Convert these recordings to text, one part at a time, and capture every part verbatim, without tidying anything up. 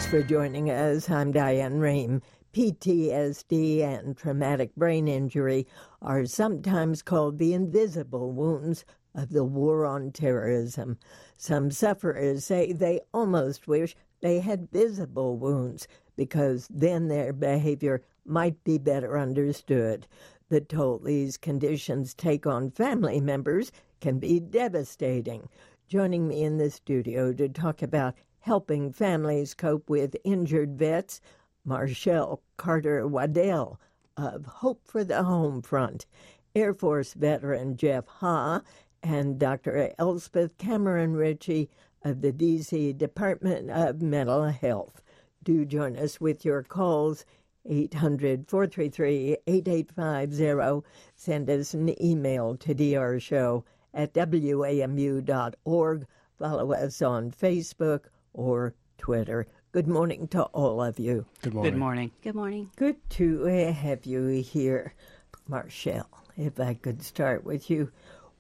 for joining us. I'm Diane Rehm. P T S D and traumatic brain injury are sometimes called the invisible wounds of the war on terrorism. Some sufferers say they almost wish they had visible wounds because then their behavior might be better understood. The toll these conditions take on family members can be devastating. Joining me in the studio to talk about helping families cope with injured vets, Marshall Carter Waddell of Hope for the Home Front, Air Force veteran Jeff Ha, and Doctor Elspeth Cameron Ritchie of the D C Department of Mental Health. Do join us with your calls, eight hundred, four three three, eight eight five zero. Send us an email to drshow at w a m u dot org. Follow us on Facebook or Twitter. Good morning to all of you. Good morning. Good morning. Good morning. Good to have you here. Marshall, if I could start with you.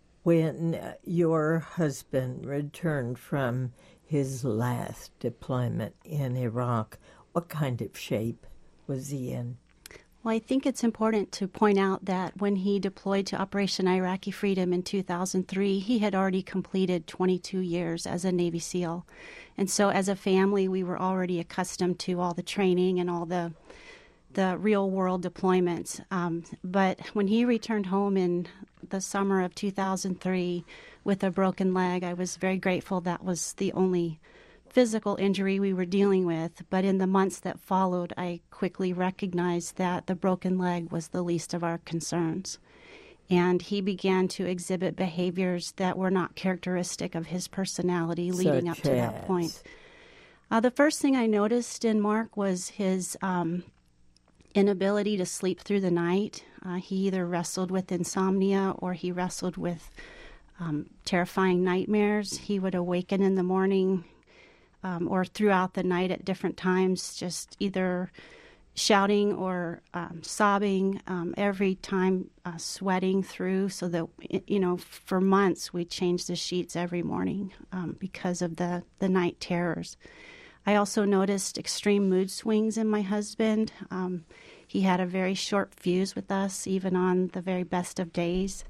When your husband returned from his last deployment in Iraq, what kind of shape was he in? Well, I think it's important to point out that when he deployed to Operation Iraqi Freedom in two thousand three, he had already completed twenty-two years as a Navy SEAL. And so as a family, we were already accustomed to all the training and all the the real-world deployments. Um, but when he returned home in the summer of two thousand three with a broken leg, I was very grateful that was the only physical injury we were dealing with, but in the months that followed, I quickly recognized that the broken leg was the least of our concerns. And he began to exhibit behaviors that were not characteristic of his personality leading Such up to as? that point. Uh, the first thing I noticed in Mark was his um, inability to sleep through the night. Uh, he either wrestled with insomnia or he wrestled with um, terrifying nightmares. He would awaken in the morning Um, or throughout the night at different times, just either shouting or um, sobbing, um, every time uh, sweating through, so that, you know, for months we changed the sheets every morning um, because of the, the night terrors. I also noticed extreme mood swings in my husband. Um, he had a very short fuse with us, even on the very best of days.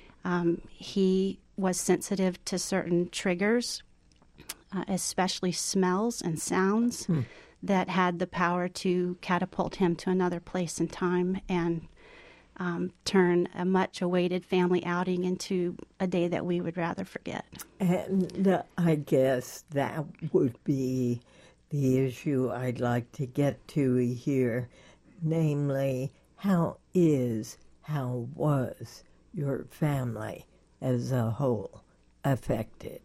Um, he was sensitive to certain triggers, Uh, especially smells and sounds hmm. that had the power to catapult him to another place and time and um, turn a much-awaited family outing into a day that we would rather forget. And uh, I guess that would be the issue I'd like to get to here, namely, how is, how was your family as a whole affected?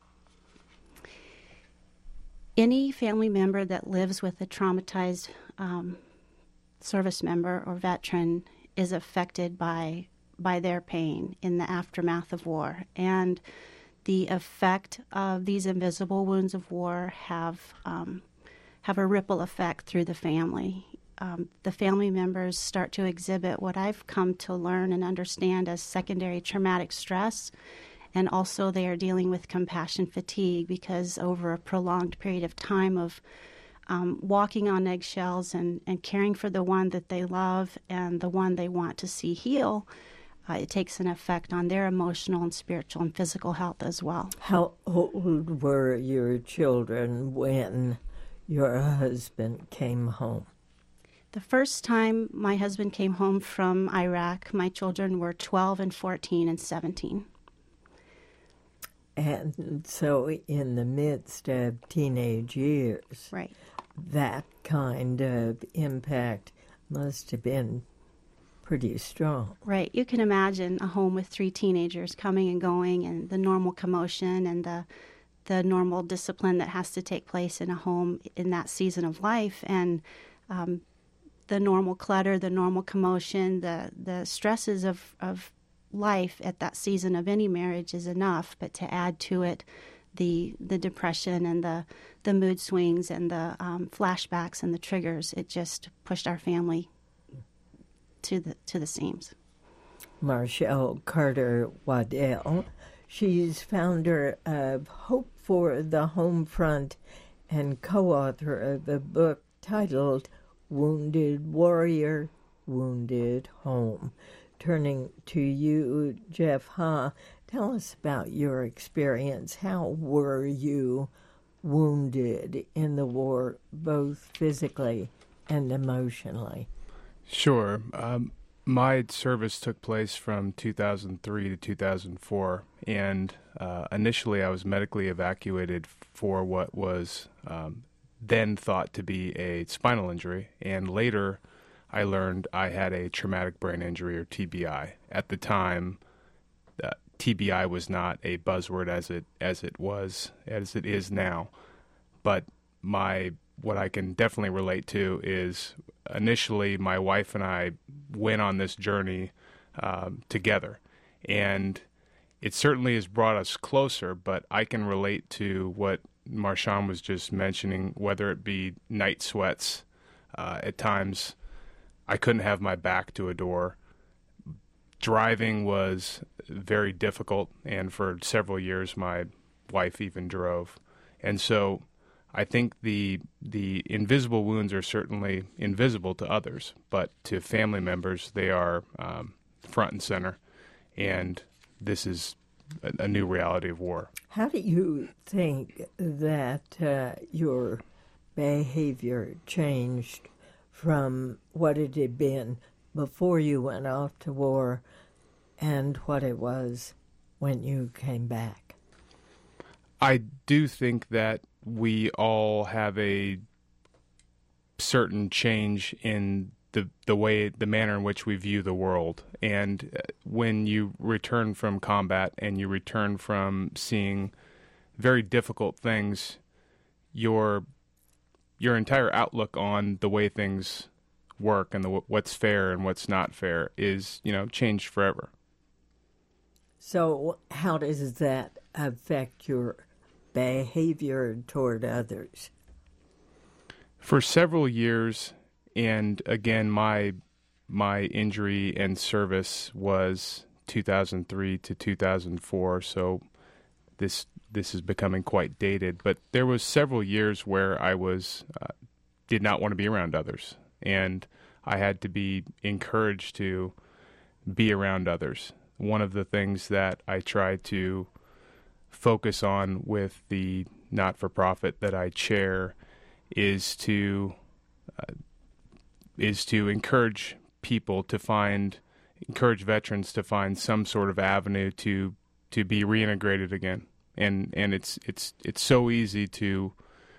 Any family member that lives with a traumatized um, service member or veteran is affected by by their pain in the aftermath of war. And the effect of these invisible wounds of war have um, have a ripple effect through the family. Um, the family members start to exhibit what I've come to learn and understand as secondary traumatic stress. And also they are dealing with compassion fatigue because over a prolonged period of time of um, walking on eggshells and, and caring for the one that they love and the one they want to see heal, uh, it takes an effect on their emotional and spiritual and physical health as well. How old were your children when your husband came home? The first time my husband came home from Iraq, my children were twelve and fourteen and seventeen. And so in the midst of teenage years, right, that kind of impact must have been pretty strong. Right. You can imagine a home with three teenagers coming and going and the normal commotion and the the normal discipline that has to take place in a home in that season of life, and um, the normal clutter, the normal commotion, the, the stresses of, of life at that season of any marriage is enough, but to add to it the the depression and the, the mood swings and the um, flashbacks and the triggers, it just pushed our family to the to the seams. Marshall Carter Waddell, she's founder of Hope for the Home Front and co-author of a book titled Wounded Warrior, Wounded Home. Turning to you, Jeff Ha, tell us about your experience. How were you wounded in the war, both physically and emotionally? Sure. Um, my service took place from two thousand three to two thousand four, and uh, initially I was medically evacuated for what was um, then thought to be a spinal injury, and later I learned I had a traumatic brain injury, or T B I. At the time, uh, T B I was not a buzzword as it as it was as it is now. But my what I can definitely relate to is initially my wife and I went on this journey um, together, and it certainly has brought us closer. But I can relate to what Marshawn was just mentioning, whether it be night sweats. Uh, at times, I couldn't have my back to a door. Driving was very difficult, and for several years my wife even drove. And so I think the the invisible wounds are certainly invisible to others, but to family members they are um, front and center, and this is a, a new reality of war. How do you think that uh, your behavior changed from what it had been before you went off to war and what it was when you came back? I do think that we all have a certain change in the the way, the manner in which we view the world. And when you return from combat and you return from seeing very difficult things, your your entire outlook on the way things work and the, what's fair and what's not fair is, you know, changed forever. So how does that affect your behavior toward others? For several years, and again, my my injury and service was two thousand three to two thousand four, so this this is becoming quite dated. But there was several years where I was uh, did not want to be around others, and I had to be encouraged to be around others. One of the things that I try to focus on with the not-for-profit that I chair is to uh, is to encourage people to find, encourage veterans to find some sort of avenue to to be reintegrated again. And and it's it's it's so easy to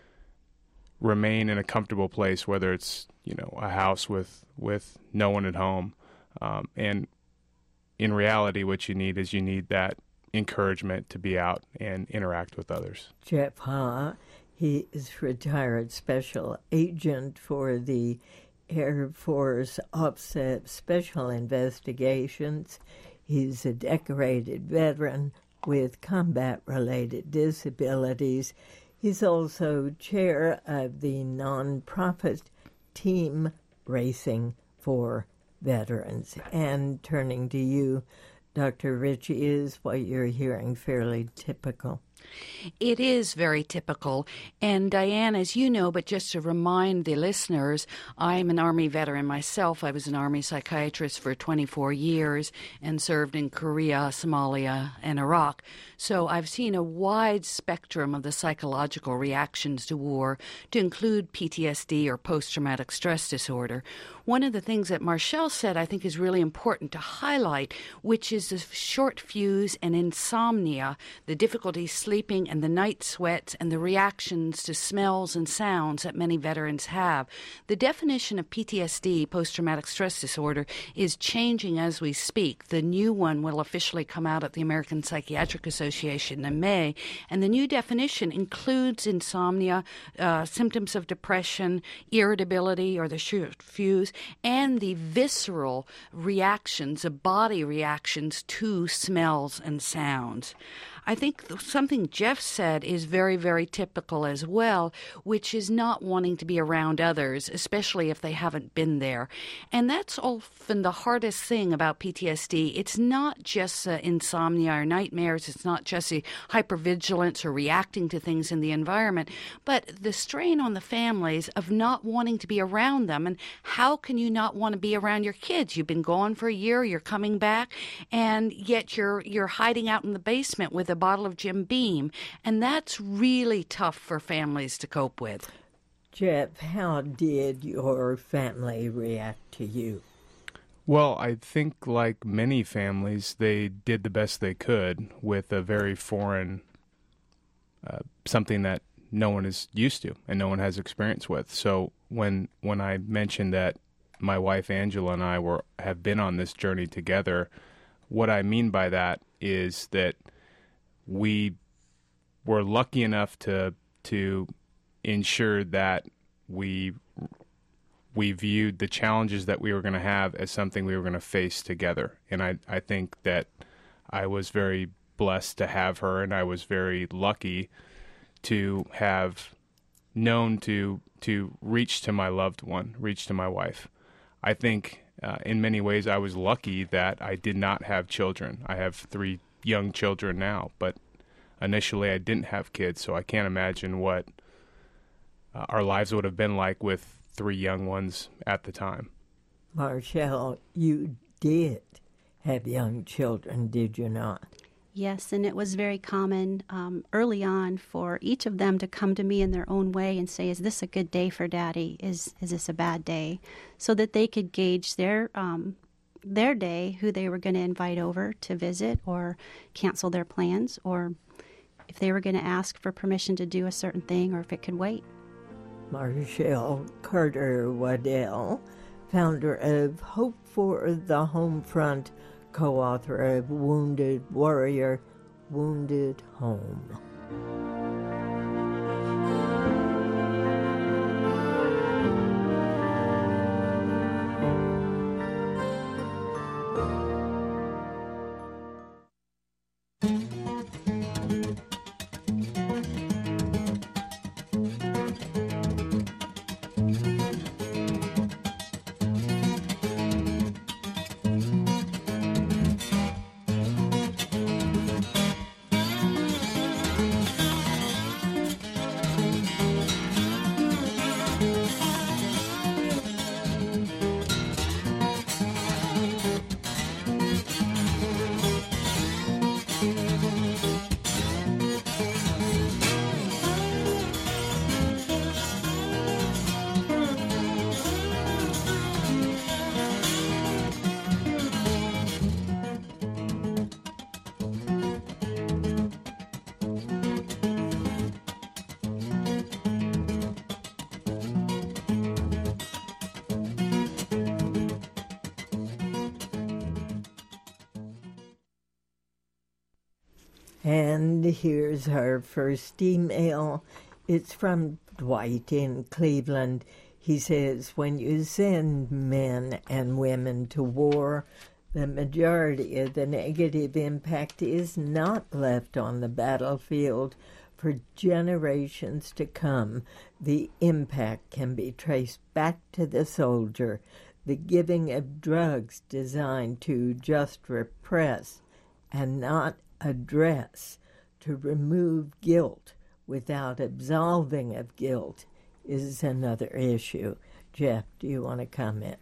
remain in a comfortable place, whether it's, you know, a house with with no one at home. Um, and in reality, what you need is you need that encouragement to be out and interact with others. Jeff Ha, he is retired special agent for the Air Force Office of Special Investigations. He's a decorated veteran with combat-related disabilities. He's also chair of the nonprofit Team Racing for Veterans. And turning to you, Doctor Ritchie, is what you're hearing fairly typical? It is very typical. And Diane, as you know, but just to remind the listeners, I'm an Army veteran myself. I was an Army psychiatrist for twenty-four years and served in Korea, Somalia, and Iraq. So I've seen a wide spectrum of the psychological reactions to war, to include P T S D or post-traumatic stress disorder. One of the things that Marshall said I think is really important to highlight, which is the short fuse and insomnia, the difficulty sleeping and the night sweats and the reactions to smells and sounds that many veterans have. The definition of P T S D, post-traumatic stress disorder, is changing as we speak. The new one will officially come out at the American Psychiatric Association in May, and the new definition includes insomnia, uh, symptoms of depression, irritability or the short fuse, and the visceral reactions, the body reactions to smells and sounds. I think th- something Jeff said is very, very typical as well, which is not wanting to be around others, especially if they haven't been there. And that's often the hardest thing about P T S D. It's not just uh, insomnia or nightmares. It's not just the hypervigilance or reacting to things in the environment, but the strain on the families of not wanting to be around them. And how can you not want to be around your kids? You've been gone for a year, you're coming back, and yet you're you're hiding out in the basement with a bottle of Jim Beam. And that's really tough for families to cope with. Jeff, how did your family react to you? Well, I think like many families, they did the best they could with a very foreign, uh, something that no one is used to and no one has experience with. So when when I mentioned that my wife Angela and I were have been on this journey together, what I mean by that is that we were lucky enough to to ensure that we we viewed the challenges that we were going to have as something we were going to face together. And I, I think that I was very blessed to have her, and I was very lucky to have known to to reach to my loved one, reach to my wife. I think uh, in many ways I was lucky that I did not have children. I have three young children now, but initially I didn't have kids, so I can't imagine what uh, our lives would have been like with three young ones at the time. Marshall, you did have young children, did you not? Yes, and it was very common um, early on for each of them to come to me in their own way and say, is this a good day for Daddy? Is is this a bad day? So that they could gauge their um, their day, who they were going to invite over to visit or cancel their plans, or if they were going to ask for permission to do a certain thing or if it could wait. Marshall Carter Waddell, founder of Hope for the Home Front, co-author of Wounded Warrior, Wounded Home. And here's our first email. It's from Dwight in Cleveland. He says, when you send men and women to war, the majority of the negative impact is not left on the battlefield. For generations to come, the impact can be traced back to the soldier, the giving of drugs designed to just repress and not address, to remove guilt without absolving of guilt is another issue. Jeff, do you want to comment?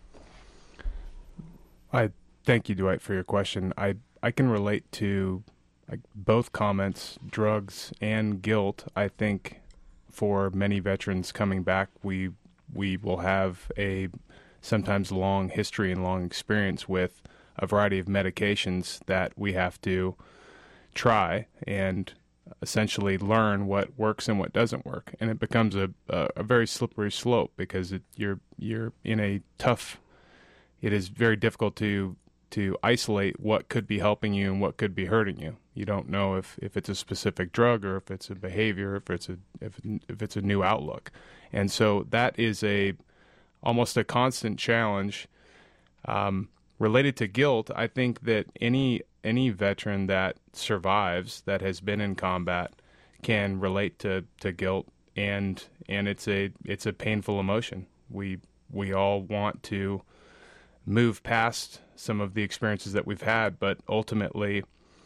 I thank you, Dwight, for your question. I, I can relate to like, both comments, drugs and guilt. I think for many veterans coming back, we we will have a sometimes long history and long experience with a variety of medications that we have to try and essentially learn what works and what doesn't work, and it becomes a a, a very slippery slope because it, you're you're in a tough. It is very difficult to to isolate what could be helping you and what could be hurting you. You don't know if, if it's a specific drug or if it's a behavior, if it's a if if it's a new outlook, and so that is a almost a constant challenge. Um, related to guilt, I think that any any veteran that survives, that has been in combat, can relate to, to guilt, and and it's a it's a painful emotion. We we all want to move past some of the experiences that we've had, but ultimately,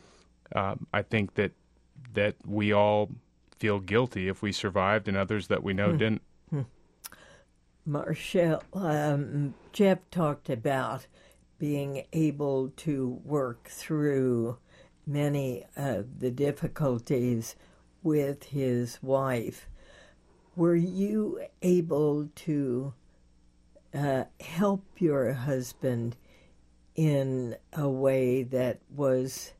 um, I think that that we all feel guilty if we survived, and others that we know hmm. didn't. Hmm. Marshall, um, Jeff talked about being able to work through many of the difficulties with his wife. Were you able to uh, help your husband in a way that was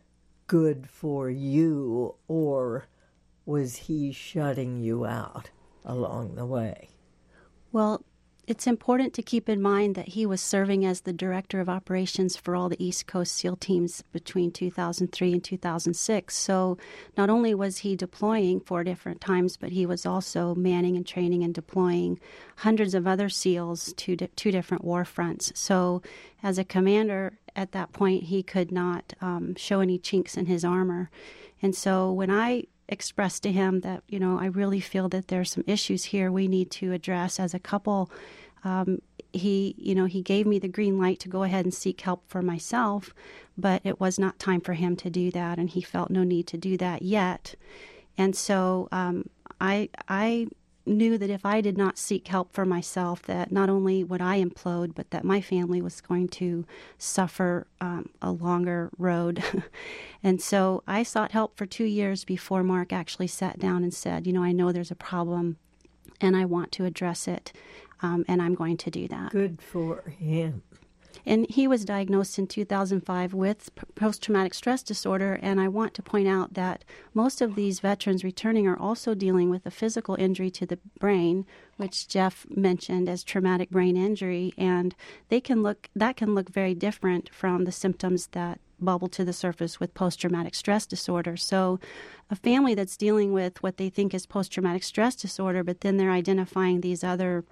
good for you, or was he shutting you out along the way? Well, it's important to keep in mind that he was serving as the director of operations for all the East Coast SEAL teams between two thousand three and two thousand six. So not only was he deploying four different times, but he was also manning and training and deploying hundreds of other SEALs to di- two different war fronts. So as a commander at that point, he could not um, show any chinks in his armor. And so when I expressed to him that, you know, I really feel that there's some issues here we need to address as a couple, um, he, you know, he gave me the green light to go ahead and seek help for myself, but it was not time for him to do that, and he felt no need to do that yet. And so um, I, I knew that if I did not seek help for myself, that not only would I implode, but that my family was going to suffer um, a longer road. And so I sought help for two years before Mark actually sat down and said, you know, I know there's a problem and I want to address it, um, and I'm going to do that. Good for him. And he was diagnosed in two thousand five with post-traumatic stress disorder, and I want to point out that most of these veterans returning are also dealing with a physical injury to the brain, which Jeff mentioned as traumatic brain injury, and they can look that can look very different from the symptoms that bubble to the surface with post-traumatic stress disorder. So a family that's dealing with what they think is post-traumatic stress disorder, but then they're identifying these other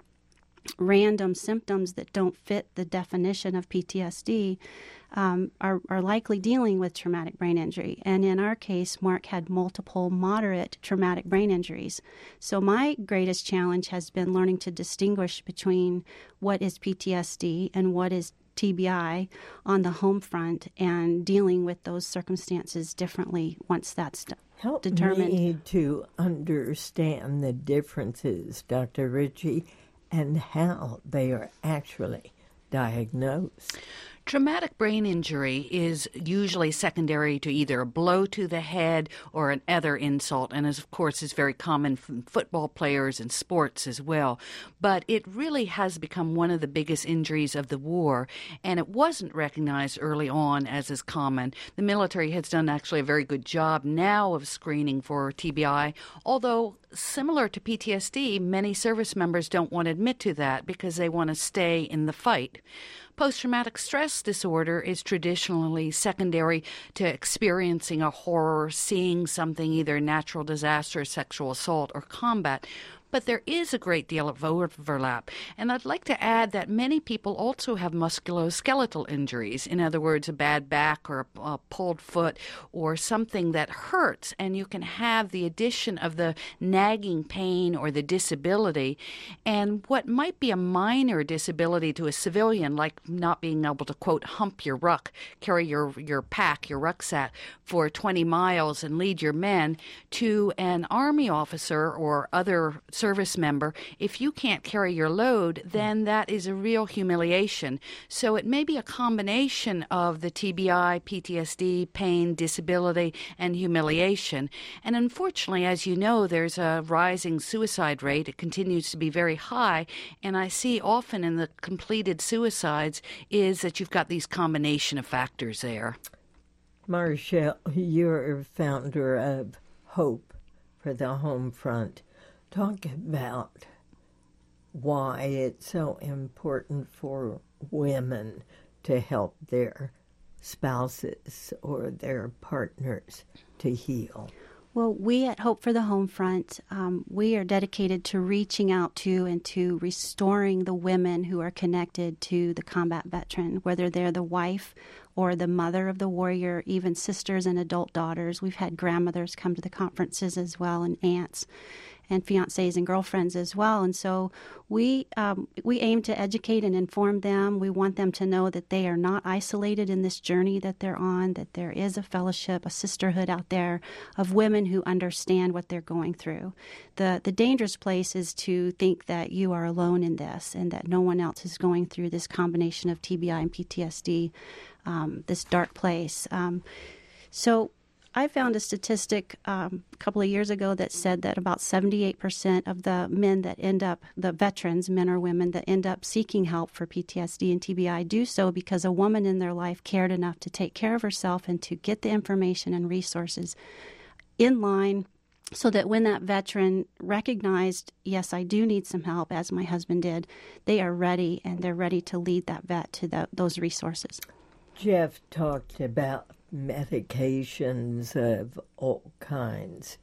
random symptoms that don't fit the definition of P T S D um, are, are likely dealing with traumatic brain injury. And in our case, Mark had multiple moderate traumatic brain injuries. So my greatest challenge has been learning to distinguish between what is P T S D and what is T B I on the home front, and dealing with those circumstances differently once that's d- Help determined. Help me to understand the differences, Doctor Ritchie, and how they are actually diagnosed. Traumatic brain injury is usually secondary to either a blow to the head or an other insult, and is, of course, is very common from football players and sports as well. But it really has become one of the biggest injuries of the war, and it wasn't recognized early on as is common. The military has done actually a very good job now of screening for T B I, although similar to P T S D, many service members don't want to admit to that because they want to stay in the fight. Post-traumatic stress disorder is traditionally secondary to experiencing a horror, seeing something, either natural disaster, sexual assault, or combat. But there is a great deal of overlap. And I'd like to add that many people also have musculoskeletal injuries. In other words, a bad back or a, a pulled foot or something that hurts. And you can have the addition of the nagging pain or the disability. And what might be a minor disability to a civilian, like not being able to, quote, hump your ruck, carry your, your pack, your rucksack for twenty miles and lead your men, to an Army officer or other service member, if you can't carry your load, then that is a real humiliation. So it may be a combination of the T B I, P T S D, pain, disability, and humiliation. And unfortunately, as you know, there's a rising suicide rate. It continues to be very high. And I see often in the completed suicides is that you've got these combination of factors there. Marshall, you're founder of Hope for the Home Front. Talk about why it's so important for women to help their spouses or their partners to heal. Well, we at Hope for the Homefront, um, we are dedicated to reaching out to and to restoring the women who are connected to the combat veteran, whether they're the wife or the mother of the warrior, even sisters and adult daughters. We've had grandmothers come to the conferences as well, and aunts and fiancés and girlfriends as well. And so we um, we aim to educate and inform them. We want them to know that they are not isolated in this journey that they're on, that there is a fellowship, a sisterhood out there of women who understand what they're going through. The, the dangerous place is to think that you are alone in this and that no one else is going through this combination of T B I and P T S D, um, this dark place. Um, so I found a statistic um, a couple of years ago that said that about seventy-eight percent of the men that end up, the veterans, men or women, that end up seeking help for P T S D and T B I do so because a woman in their life cared enough to take care of herself and to get the information and resources in line so that when that veteran recognized, yes, I do need some help, as my husband did, they are ready, and they're ready to lead that vet to the, those resources. Jeff talked about medications of all kinds.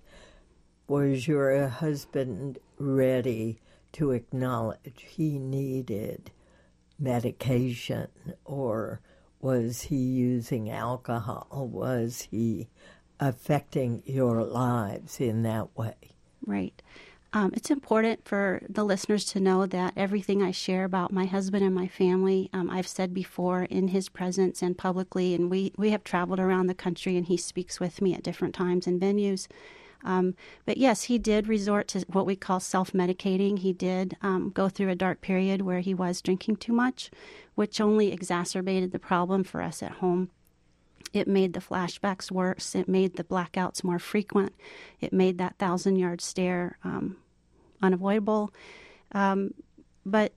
Was your husband ready to acknowledge he needed medication, or was he using alcohol? Was he affecting your lives in that way? Right. Um, it's important for the listeners to know that everything I share about my husband and my family, um, I've said before in his presence and publicly, and we, we have traveled around the country, and he speaks with me at different times and venues. Um, but yes, he did resort to what we call self-medicating. He did um, go through a dark period where he was drinking too much, which only exacerbated the problem for us at home. It made the flashbacks worse. It made the blackouts more frequent. It made that thousand-yard stare um, unavoidable. Um, but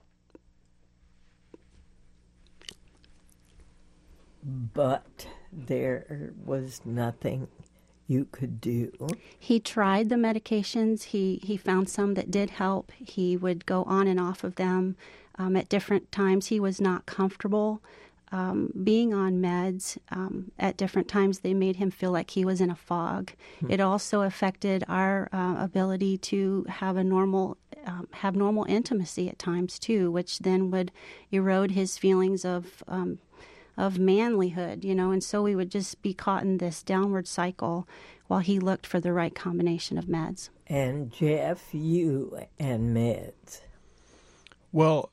But there was nothing you could do. He tried the medications. He, he found some that did help. He would go on and off of them. Um, at different times, he was not comfortable Um, being on meds. Um, at different times, they made him feel like he was in a fog. Hmm. It also affected our uh, ability to have a normal, um, have normal intimacy at times too, which then would erode his feelings of um, of manlyhood, you know. And so we would just be caught in this downward cycle while he looked for the right combination of meds. And Jeff, you and meds. Well,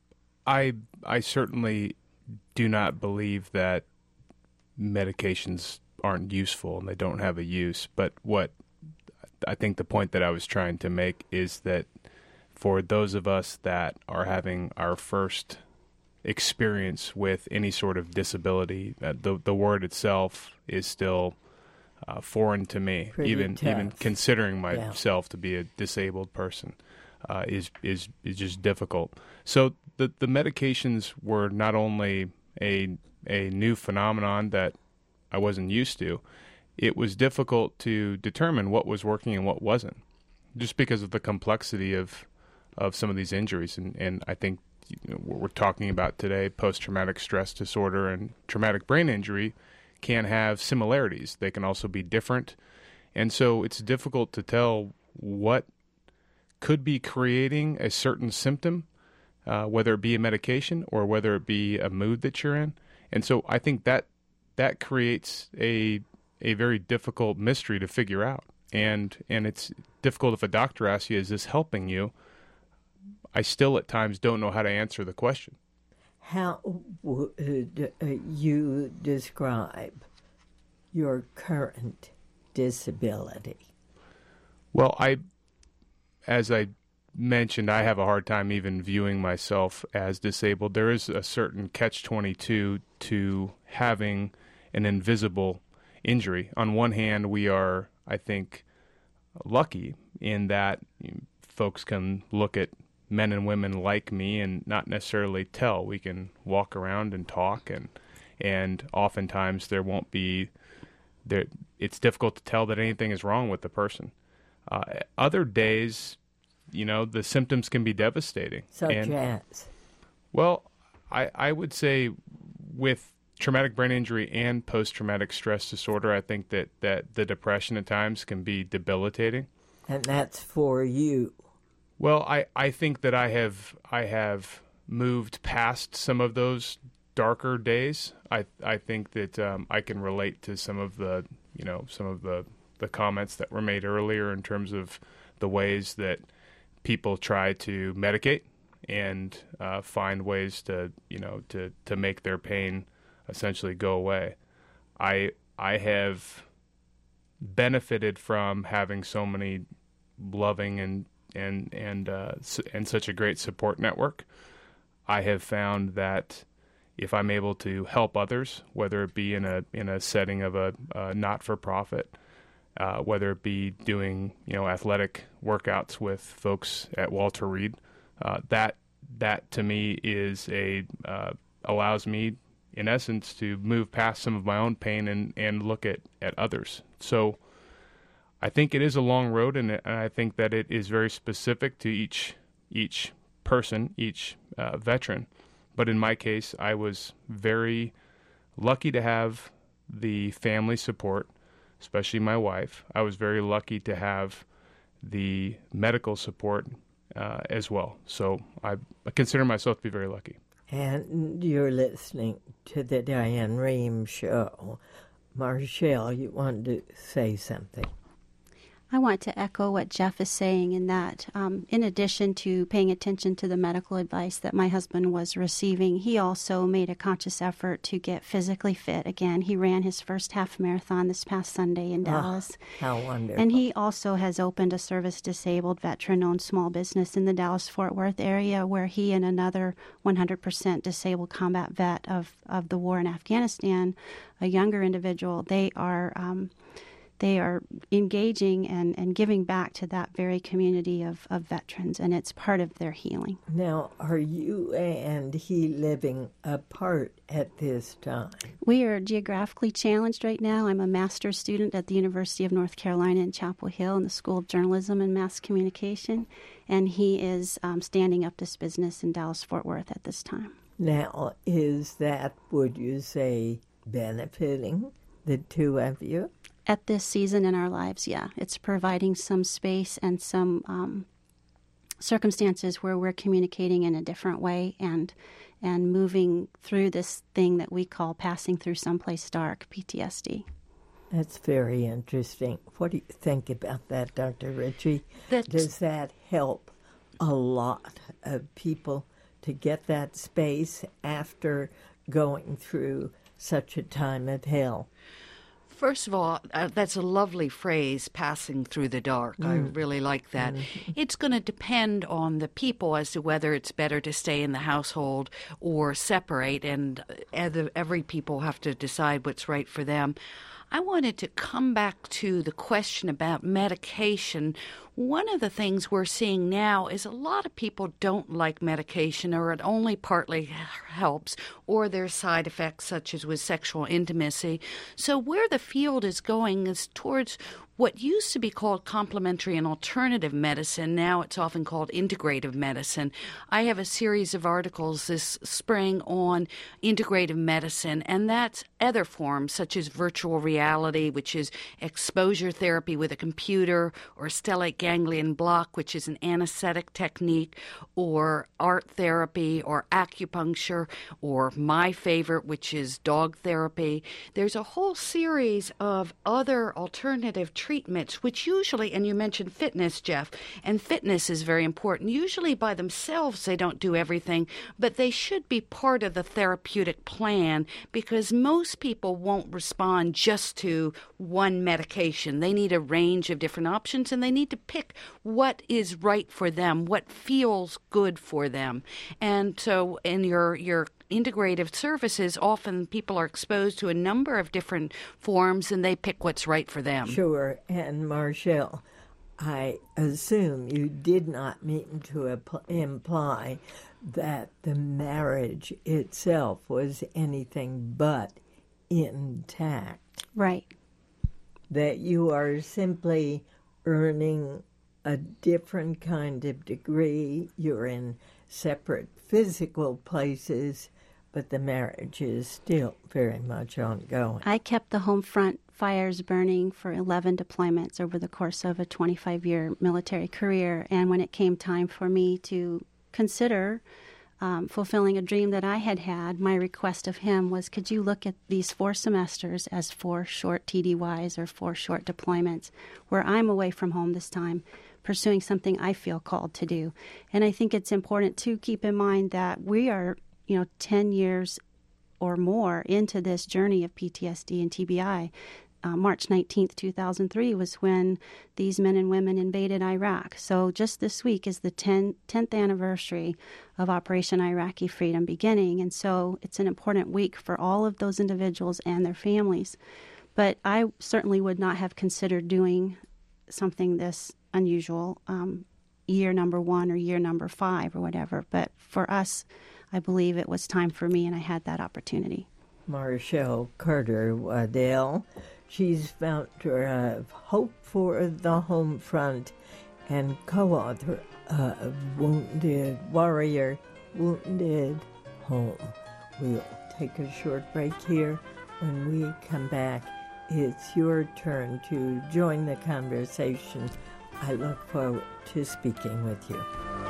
I I certainly do not believe that medications aren't useful and they don't have a use. But what I think the point that I was trying to make is that for those of us that are having our first experience with any sort of disability, uh, the the word itself is still uh, foreign to me. Pretty even tough. even considering myself Yeah. to be a disabled person uh, is is is just difficult. So the the medications were not only a a new phenomenon that I wasn't used to, it was difficult to determine what was working and what wasn't, just because of the complexity of of some of these injuries. And, and I think you know, what we're talking about today, post-traumatic stress disorder and traumatic brain injury, can have similarities. They can also be different. And so it's difficult to tell what could be creating a certain symptom, uh, whether it be a medication or whether it be a mood that you're in. And so I think that that creates a a very difficult mystery to figure out. And and it's difficult if a doctor asks you, is this helping you? I still at times don't know how to answer the question. How would uh, you describe your current disability? Well, I, as I mentioned, I have a hard time even viewing myself as disabled. There is a certain catch twenty-two to having an invisible injury. On one hand, we are, I think, lucky in that folks can look at men and women like me and not necessarily tell. We can walk around and talk, and and oftentimes there won't be there. It's difficult to tell that anything is wrong with the person. Uh, other days, you know, the symptoms can be devastating. Such and, as? Well, I I would say with traumatic brain injury and post-traumatic stress disorder, I think that, that the depression at times can be debilitating. And that's for you. Well, I, I think that I have I have moved past some of those darker days. I I think that um, I can relate to some of the you know some of the, the comments that were made earlier in terms of the ways that people try to medicate and uh, find ways to you know to, to make their pain essentially go away. I I have benefited from having so many loving and and and uh, and such a great support network. I have found that if I'm able to help others, whether it be in a in a setting of a, a not-for-profit, uh, whether it be doing you know athletic workouts with folks at Walter Reed, uh, that that to me is a uh, allows me in essence to move past some of my own pain and, and look at, at others. So I think it is a long road, and, and I think that it is very specific to each each person, each uh, veteran. But in my case, I was very lucky to have the family support, especially my wife. I was very lucky to have the medical support uh, as well. So I, I consider myself to be very lucky. And you're listening to the Diane Rehm Show. Marshall, you wanted to say something. I want to echo what Jeff is saying in that, um, in addition to paying attention to the medical advice that my husband was receiving, he also made a conscious effort to get physically fit. Again, he ran his first half marathon this past Sunday in Dallas. Oh, how wonderful. And he also has opened a service-disabled, veteran-owned small business in the Dallas-Fort Worth area where he and another one hundred percent disabled combat vet of, of the war in Afghanistan, a younger individual, they are... Um, They are engaging and, and giving back to that very community of, of veterans, and it's part of their healing. Now, are you and he living apart at this time? We are geographically challenged right now. I'm a master's student at the University of North Carolina in Chapel Hill in the School of Journalism and Mass Communication, and he is um, standing up this business in Dallas-Fort Worth at this time. Now, is that, would you say, benefiting the two of you? At this season in our lives, yeah. It's providing some space and some um, circumstances where we're communicating in a different way and and moving through this thing that we call passing through someplace dark, P T S D. That's very interesting. What do you think about that, Doctor Ritchie? That's... Does that help a lot of people to get that space after going through such a time of hell? First of all, uh, that's a lovely phrase, passing through the dark. Mm. I really like that. Mm. It's going to depend on the people as to whether it's better to stay in the household or separate, and every people have to decide what's right for them. I wanted to come back to the question about medication. One of the things we're seeing now is a lot of people don't like medication, or it only partly helps, or there's side effects such as with sexual intimacy. So where the field is going is towards what used to be called complementary and alternative medicine. Now it's often called integrative medicine. I have a series of articles this spring on integrative medicine, and that's other forms such as virtual reality, which is exposure therapy with a computer, or stellate ganglion block, which is an anesthetic technique, or art therapy, or acupuncture, or my favorite, which is dog therapy. There's a whole series of other alternative treatments, which usually, and you mentioned fitness, Jeff, and fitness is very important. Usually by themselves they don't do everything, but they should be part of the therapeutic plan, because most people won't respond just to one medication. They need a range of different options, and they need to pick what is right for them, what feels good for them. And so in your your integrative services, often people are exposed to a number of different forms, and they pick what's right for them. Sure. And Marshall, I assume you did not mean to imply that the marriage itself was anything but intact. Right. That you are simply earning a different kind of degree. You're in separate physical places, but the marriage is still very much ongoing. I kept the home front fires burning for eleven deployments over the course of a twenty-five-year military career, and when it came time for me to consider um, fulfilling a dream that I had had, my request of him was, could you look at these four semesters as four short T D Ys or four short deployments where I'm away from home this time, pursuing something I feel called to do. And I think it's important to keep in mind that we are, you know, ten years or more into this journey of P T S D and T B I. Uh, March nineteenth, two thousand three was when these men and women invaded Iraq. So just this week is the tenth anniversary of Operation Iraqi Freedom beginning. And so it's an important week for all of those individuals and their families. But I certainly would not have considered doing something this unusual um, year number one or year number five or whatever. But for us, I believe it was time for me, and I had that opportunity. Marshall Carter Waddell. She's founder of Hope for the Home Front and co-author of Wounded Warrior, Wounded Home. We'll take a short break here. When we come back, it's your turn to join the conversation. I look forward to speaking with you.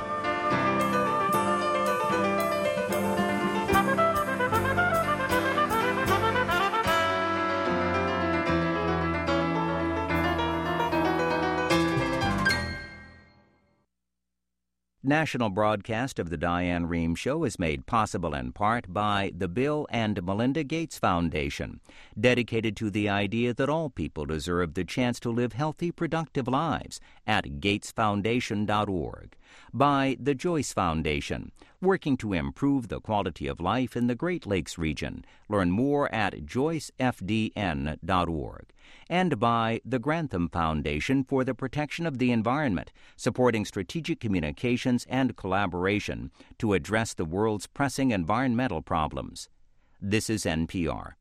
National broadcast of the Diane Rehm Show is made possible in part by the Bill and Melinda Gates Foundation, dedicated to the idea that all people deserve the chance to live healthy, productive lives at gates foundation dot org, by the Joyce Foundation, working to improve the quality of life in the Great Lakes region. Learn more at joyce f d n dot org. And by the Grantham Foundation for the Protection of the Environment, supporting strategic communications and collaboration to address the world's pressing environmental problems. This is N P R.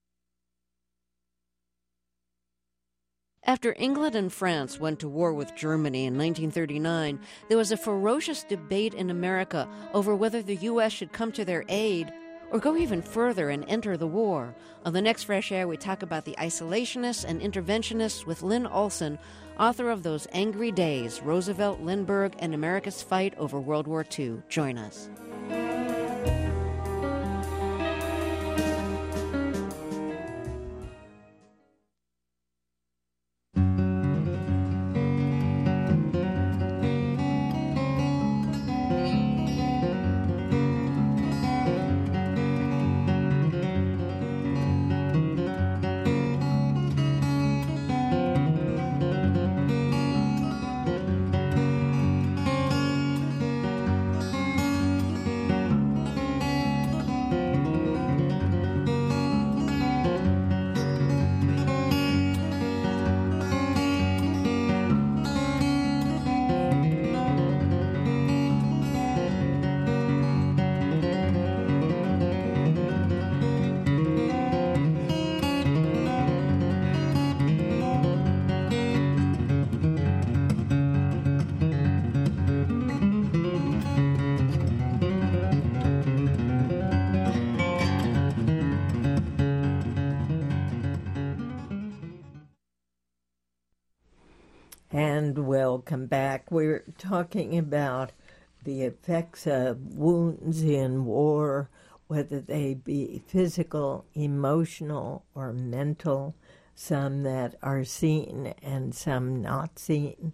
After England and France went to war with Germany in nineteen thirty-nine, there was a ferocious debate in America over whether the U S should come to their aid or go even further and enter the war. On the next Fresh Air, we talk about the isolationists and interventionists with Lynn Olson, author of Those Angry Days, Roosevelt, Lindbergh, and America's Fight Over World War Two. Join us. And welcome back. We're talking about the effects of wounds in war, whether they be physical, emotional, or mental, some that are seen and some not seen,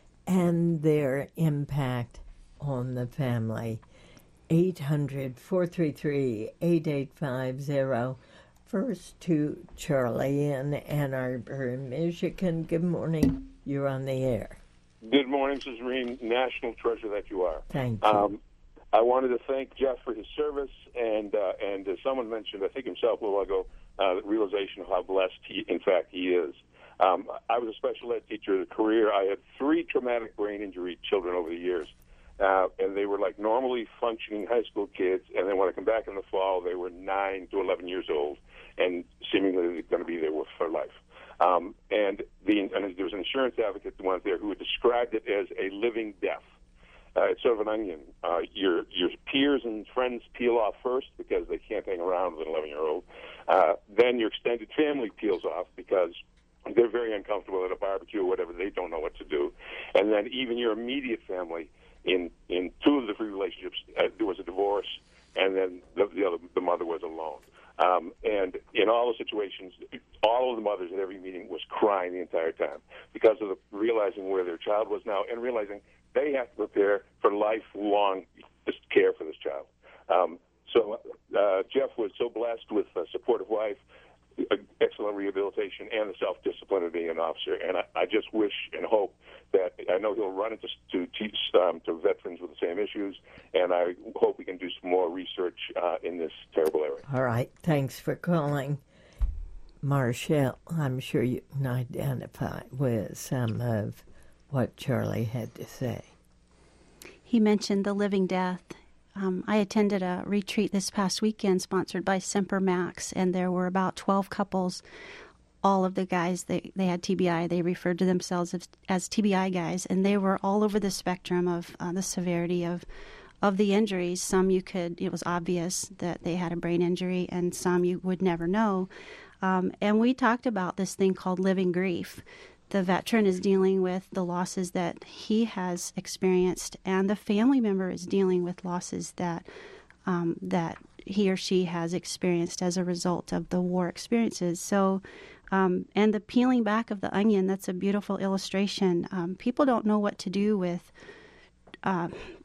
and their impact on the family. eight hundred, four three three, eight eight five zero. First to Charlie in Ann Arbor, Michigan. Good morning. You're on the air. Good morning, Missus Rehm, national treasure that you are. Thank you. Um, I wanted to thank Jeff for his service, and uh, and as someone mentioned, I think himself a little while ago, uh, the realization of how blessed he, in fact, he is. Um, I was a special ed teacher as a career. I had three traumatic brain injury children over the years, uh, and they were like normally functioning high school kids, and then when I come back in the fall, they were nine to eleven years old, and seemingly going to be there for life. Um, and, the, and there was an insurance advocate that went there who had described it as a living death. Uh, it's sort of an onion. Uh, your your peers and friends peel off first because they can't hang around with an eleven-year-old. Uh, then your extended family peels off because they're very uncomfortable at a barbecue or whatever. They don't know what to do. And then even your immediate family, in, in two of the three relationships, uh, there was a divorce, and then the, the other the mother was alone. Um, and in all the situations, all of the mothers at every meeting was crying the entire time because of the, realizing where their child was now and realizing they have to prepare for lifelong care for this child. Um, so uh, Jeff was so blessed with a supportive wife, excellent rehabilitation, and the self-discipline of being an officer. And I, I just wish and hope that I know he'll run into to teach um, to veterans with the same issues, and I hope we can do some more research uh, in this terrible area. All right. Thanks for calling. Marshall, I'm sure you can identify with some of what Charlie had to say. He mentioned the living death. Um, I attended a retreat this past weekend sponsored by Semper Max, and there were about twelve couples. All of the guys, they, they had T B I. They referred to themselves as, as T B I guys, and they were all over the spectrum of uh, the severity of of the injuries. Some you could, it was obvious that they had a brain injury, and some you would never know. Um, and we talked about this thing called living grief. The veteran is dealing with the losses that he has experienced, and the family member is dealing with losses that um, that he or she has experienced as a result of the war experiences. So, um, and the peeling back of the onion, that's a beautiful illustration. Um, people don't know what to do with uh,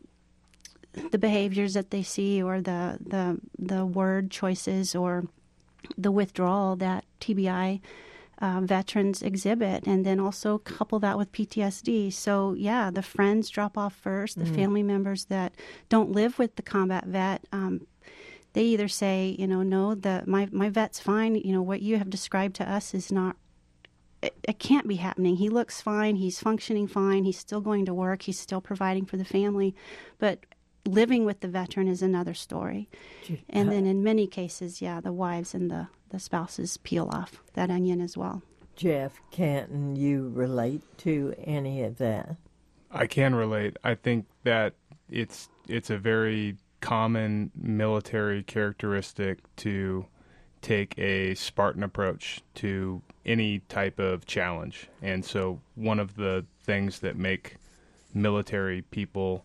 the behaviors that they see, or the, the, the word choices, or the withdrawal that T B I Uh, veterans exhibit, and then also couple that with P T S D. So, yeah, the friends drop off first. The mm. family members that don't live with the combat vet, um, they either say, you know, no, the my my vet's fine. You know, what you have described to us is not. It, it can't be happening. He looks fine. He's functioning fine. He's still going to work. He's still providing for the family, but living with the veteran is another story. And then in many cases, yeah, the wives and the, the spouses peel off that onion as well. Jeff, can you relate to any of that? I can relate. I think that it's it's a very common military characteristic to take a Spartan approach to any type of challenge. And so one of the things that make military people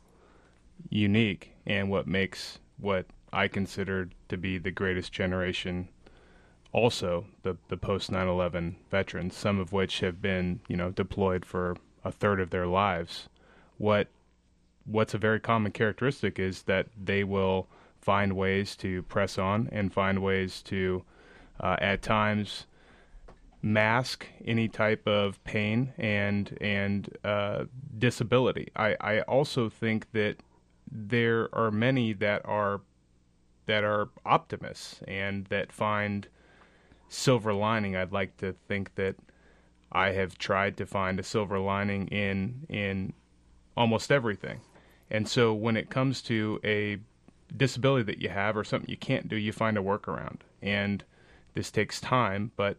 unique, and what makes what I consider to be the greatest generation also the the post nine eleven veterans, some of which have been, you know, deployed for a third of their lives. What what's a very common characteristic is that they will find ways to press on and find ways to uh, at times mask any type of pain and and uh, disability. I, I also think that there are many that are that are optimists and that find silver lining. I'd like to think that I have tried to find a silver lining in in almost everything. And so when it comes to a disability that you have or something you can't do, you find a workaround. And this takes time, but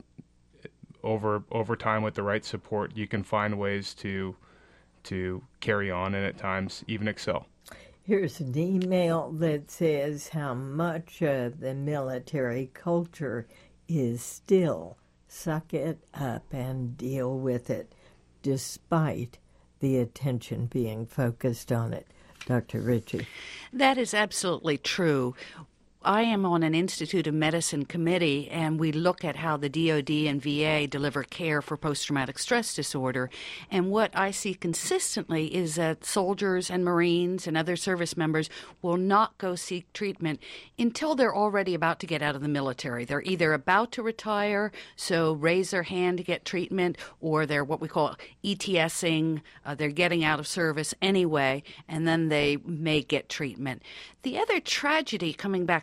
over over time with the right support, you can find ways to to carry on and at times even excel. Here's an email that says how much of the military culture is still suck it up and deal with it, despite the attention being focused on it. Doctor Ritchie. That is absolutely true. I am on an Institute of Medicine committee, and we look at how the D O D and V A deliver care for post-traumatic stress disorder. And what I see consistently is that soldiers and Marines and other service members will not go seek treatment until they're already about to get out of the military. They're either about to retire, so raise their hand to get treatment, or they're what we call ETSing. Uh, they're getting out of service anyway, and then they may get treatment. The other tragedy, coming back to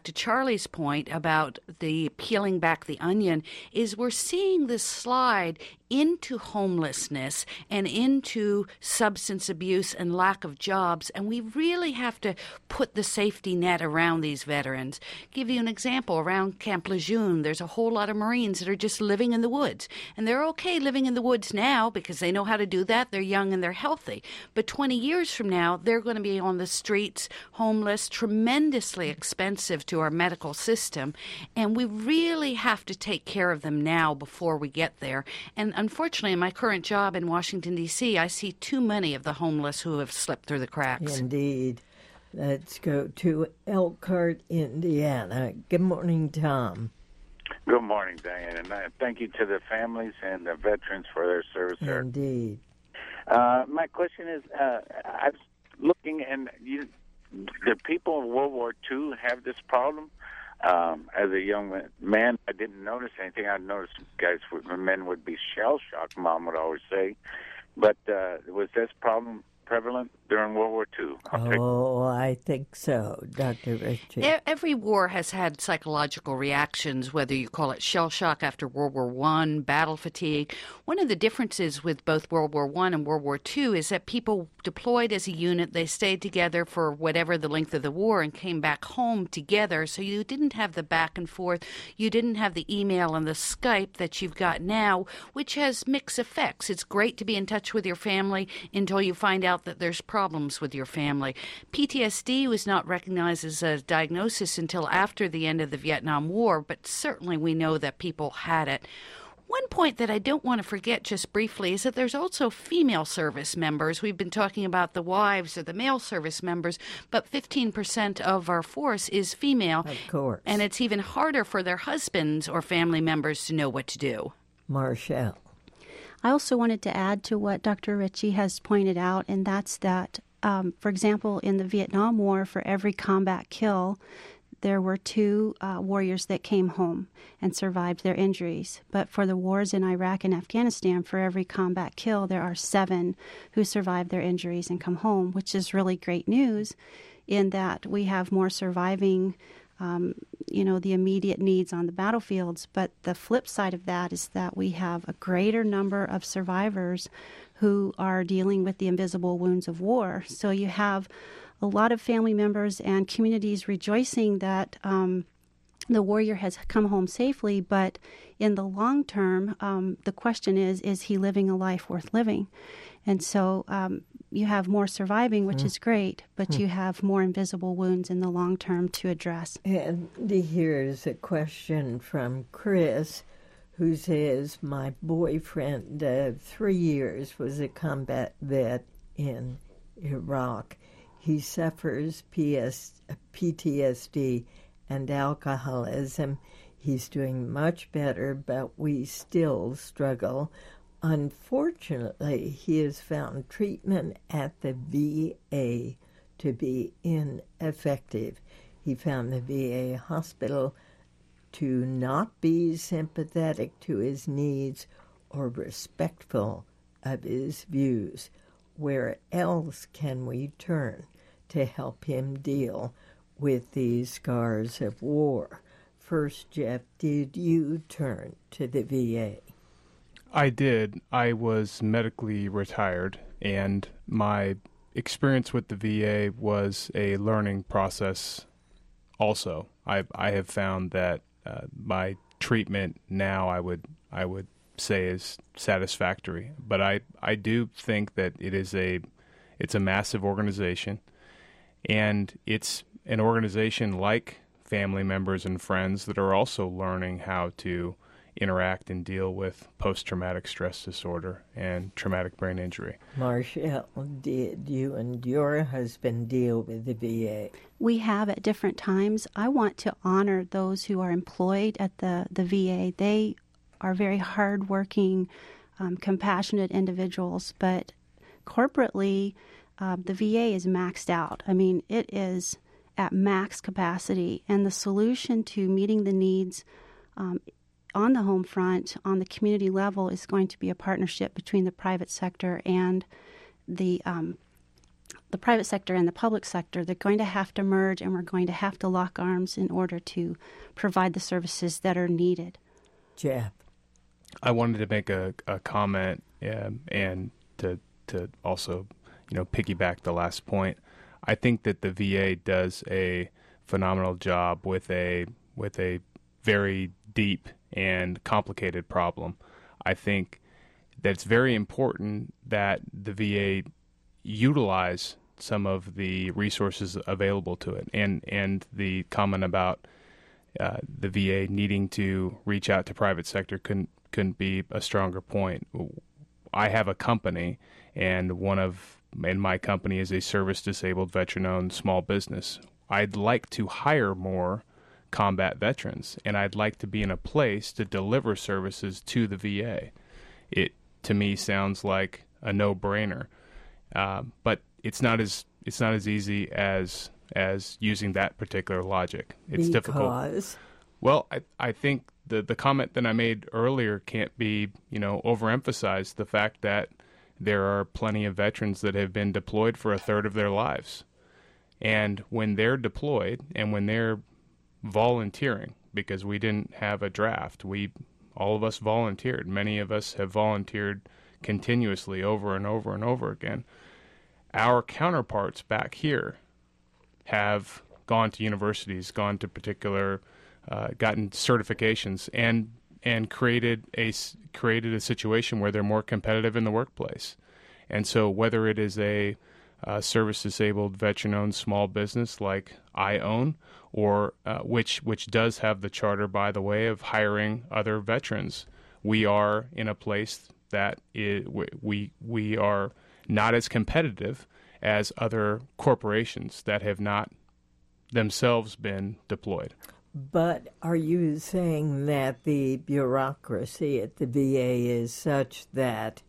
to Charlie's point about the peeling back the onion, is we're seeing this slide into homelessness and into substance abuse and lack of jobs, and we really have to put the safety net around these veterans. Give you an example. Around Camp Lejeune, there's a whole lot of Marines that are just living in the woods, and they're okay living in the woods now because they know how to do that. They're young and they're healthy. But twenty years from now, they're going to be on the streets, homeless, tremendously expensive to our medical system, and we really have to take care of them now before we get there. And unfortunately, in my current job in Washington, D C, I see too many of the homeless who have slipped through the cracks. Indeed. Let's go to Elkhart, Indiana. Good morning, Tom. Good morning, Diane, and uh, thank you to the families and the veterans for their service there. Indeed. Uh, my question is, uh, I was looking, and you, the people in World War Two have this problem. Um, as a young man, I didn't notice anything. I noticed guys, would, men would be shell-shocked, Mom would always say. But uh, was this problem prevalent during World War Two? Oh, I think so, Doctor Ritchie. Every war has had psychological reactions, whether you call it shell shock after World War One, battle fatigue. One of the differences with both World War One and World War Two is that people deployed as a unit, they stayed together for whatever the length of the war and came back home together. So you didn't have the back and forth. You didn't have the email and the Skype that you've got now, which has mixed effects. It's great to be in touch with your family until you find out that there's problems with your family. P T S D was not recognized as a diagnosis until after the end of the Vietnam War, but certainly we know that people had it. One point that I don't want to forget just briefly is that there's also female service members. We've been talking about the wives or the male service members, but fifteen percent of our force is female. Of course. And it's even harder for their husbands or family members to know what to do. Marshall. I also wanted to add to what Doctor Ritchie has pointed out, and that's that, um, for example, in the Vietnam War, for every combat kill, there were two uh, warriors that came home and survived their injuries. But for the wars in Iraq and Afghanistan, for every combat kill, there are seven who survived their injuries and come home, which is really great news in that we have more surviving Um, you know, the immediate needs on the battlefields. But the flip side of that is that we have a greater number of survivors who are dealing with the invisible wounds of war. So you have a lot of family members and communities rejoicing that um, the warrior has come home safely, but in the long term, um, the question is, is he living a life worth living? And so um, you have more surviving, which mm. is great, but mm. you have more invisible wounds in the long term to address. And here's a question from Chris, who says, my boyfriend of three years was a combat vet in Iraq. He suffers P S, P T S D and alcoholism. He's doing much better, but we still struggle. Unfortunately, he has found treatment at the V A to be ineffective. He found the V A hospital to not be sympathetic to his needs or respectful of his views. Where else can we turn to help him deal with these scars of war? First, Jeff, did you turn to the V A? I did. I was medically retired, and my experience with the V A was a learning process also. I I have found that uh, my treatment now I would I would say is satisfactory, but I, I do think that it is a it's a massive organization, and it's an organization like family members and friends that are also learning how to interact and deal with post-traumatic stress disorder and traumatic brain injury. Marshall, did you and your husband deal with the V A? We have at different times. I want to honor those who are employed at the, the V A. They are very hardworking, um, compassionate individuals, but corporately, uh, the V A is maxed out. I mean, it is at max capacity, and the solution to meeting the needs um, on the home front, on the community level, is going to be a partnership between the private sector and the um, the private sector and the public sector, they're going to have to merge, and we're going to have to lock arms in order to provide the services that are needed. Jeff? I wanted to make a, a comment um, and to to also, you know, piggyback the last point. I think that the V A does a phenomenal job with a with a very deep and complicated problem. I think that it's very important that the V A utilize some of the resources available to it. And and the comment about uh, the V A needing to reach out to private sector couldn't couldn't be a stronger point. I have a company, and one of in my company is a service-disabled, veteran-owned small business. I'd like to hire more combat veterans, and I'd like to be in a place to deliver services to the V A. It, to me, sounds like a no-brainer, uh, but it's not as it's not as easy as as using that particular logic. It's because? difficult. Well, I I think the the comment that I made earlier can't be, you know, overemphasized. The fact that there are plenty of veterans that have been deployed for a third of their lives, and when they're deployed and when they're volunteering, because we didn't have a draft, we all of us volunteered. Many of us have volunteered continuously over and over and over again. Our counterparts back here have gone to universities, gone to particular, uh, gotten certifications, and and created a created a situation where they're more competitive in the workplace. And so, whether it is a uh, service-disabled, veteran-owned small business like I own, or uh, which which does have the charter, by the way, of hiring other veterans, we are in a place that is, we we are not as competitive as other corporations that have not themselves been deployed. But are you saying that the bureaucracy at the V A is such that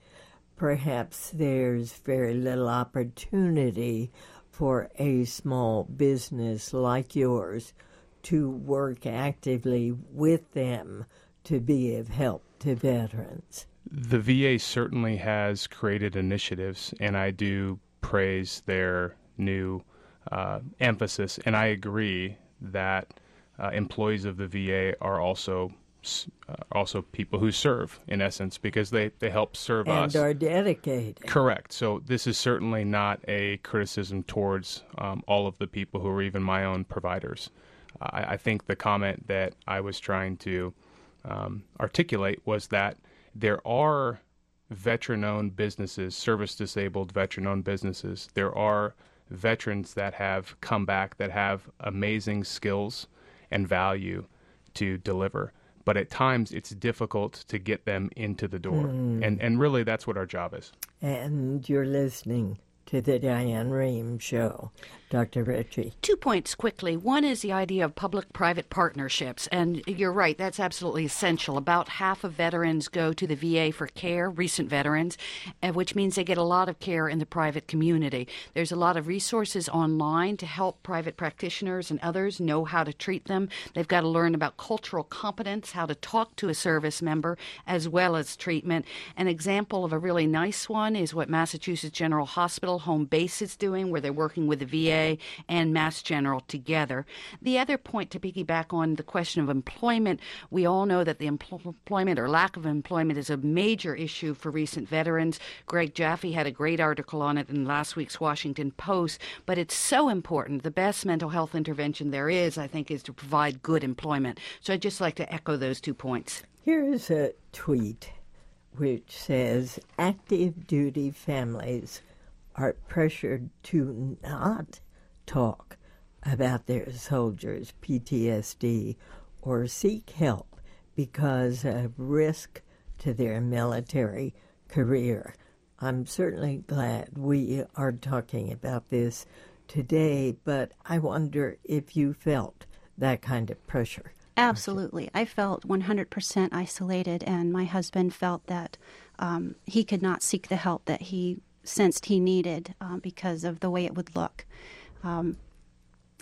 perhaps there's very little opportunity for a small business like yours to work actively with them to be of help to veterans? The V A certainly has created initiatives, and I do praise their new uh, emphasis, and I agree that Uh, employees of the V A are also uh, also people who serve, in essence, because they, they help serve and us. And are dedicated. Correct. So this is certainly not a criticism towards um, all of the people who are even my own providers. Uh, I, I think the comment that I was trying to um, articulate was that there are veteran-owned businesses, service-disabled veteran-owned businesses. There are veterans that have come back that have amazing skills and value to deliver. But at times it's difficult to get them into the door. Mm. And and really that's what our job is. And you're listening to the Diane Rehm Show. Doctor Ritchie. Two points quickly. One is the idea of public-private partnerships. And you're right, that's absolutely essential. About half of veterans go to the V A for care, recent veterans, which means they get a lot of care in the private community. There's a lot of resources online to help private practitioners and others know how to treat them. They've got to learn about cultural competence, how to talk to a service member, as well as treatment. An example of a really nice one is what Massachusetts General Hospital Home Base is doing, where they're working with the V A and Mass General together. The other point, to piggyback on the question of employment, we all know that the employment or lack of employment is a major issue for recent veterans. Greg Jaffe had a great article on it in last week's Washington Post, but it's so important. The best mental health intervention there is, I think, is to provide good employment. So I'd just like to echo those two points. Here's a tweet which says, active duty families are pressured to not talk about their soldiers' P T S D or seek help because of risk to their military career. I'm certainly glad we are talking about this today, but I wonder if you felt that kind of pressure. Absolutely. I felt one hundred percent isolated, and my husband felt that um, he could not seek the help that he sensed he needed uh, because of the way it would look. Um,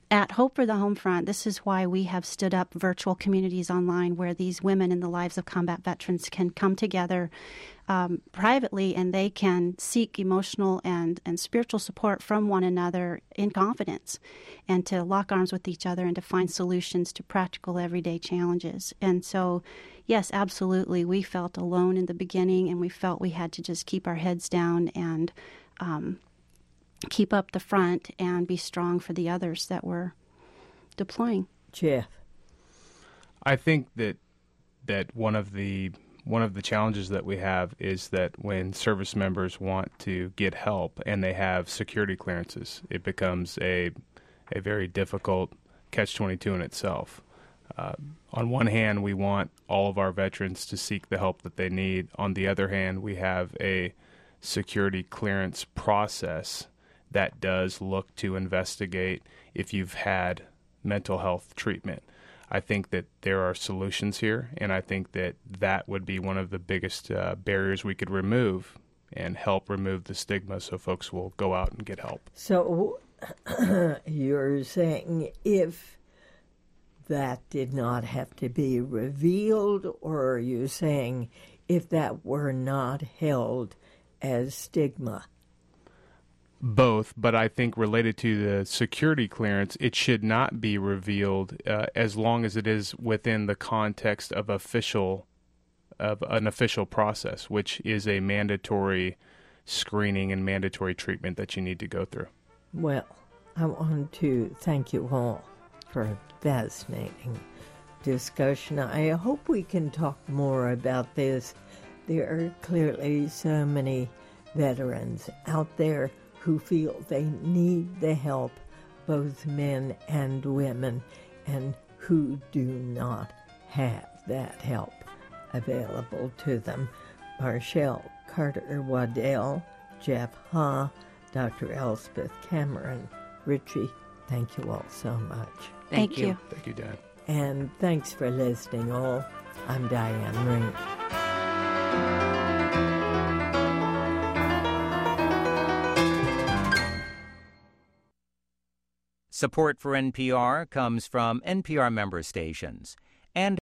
At Hope for the Home Front, this is why we have stood up virtual communities online where these women in the lives of combat veterans can come together um, privately, and they can seek emotional and, and spiritual support from one another in confidence, and to lock arms with each other and to find solutions to practical everyday challenges. And so, yes, absolutely, we felt alone in the beginning, and we felt we had to just keep our heads down and um, keep up the front and be strong for the others that were deploying. Jeff, I think that that one of the one of the challenges that we have is that when service members want to get help and they have security clearances, it becomes a a very difficult catch twenty-two in itself. Uh, on one hand, we want all of our veterans to seek the help that they need. On the other hand, we have a security clearance process that does look to investigate if you've had mental health treatment. I think that there are solutions here, and I think that that would be one of the biggest uh, barriers we could remove and help remove the stigma so folks will go out and get help. So you're saying if that did not have to be revealed, or are you saying if that were not held as stigma? Both, but I think related to the security clearance, it should not be revealed uh, as long as it is within the context of official, of an official process, which is a mandatory screening and mandatory treatment that you need to go through. Well, I want to thank you all for a fascinating discussion. I hope we can talk more about this. There are clearly so many veterans out there who feel they need the help, both men and women, and who do not have that help available to them. Marshall Carter-Waddell, Jeff Ha, Doctor Elspeth Cameron, Richie, thank you all so much. Thank, Thank you. you. Thank you, Dan. And thanks for listening all. I'm Diane Ring. Support for N P R comes from N P R member stations and